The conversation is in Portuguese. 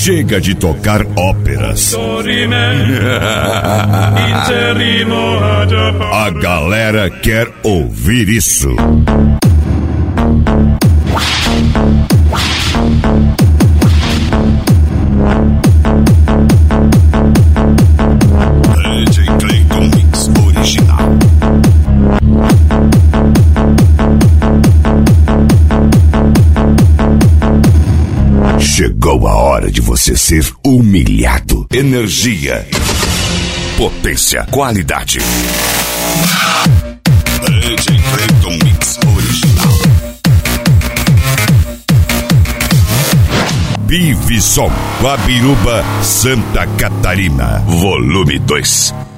Chega de tocar óperas. A galera quer ouvir isso. DJ Clayton Mix original. Chegou a hora de você ser humilhado. Energia, potência, qualidade. DJ Clayton Mix original. Bivisol, Guabiruba, Santa Catarina. Volume 2.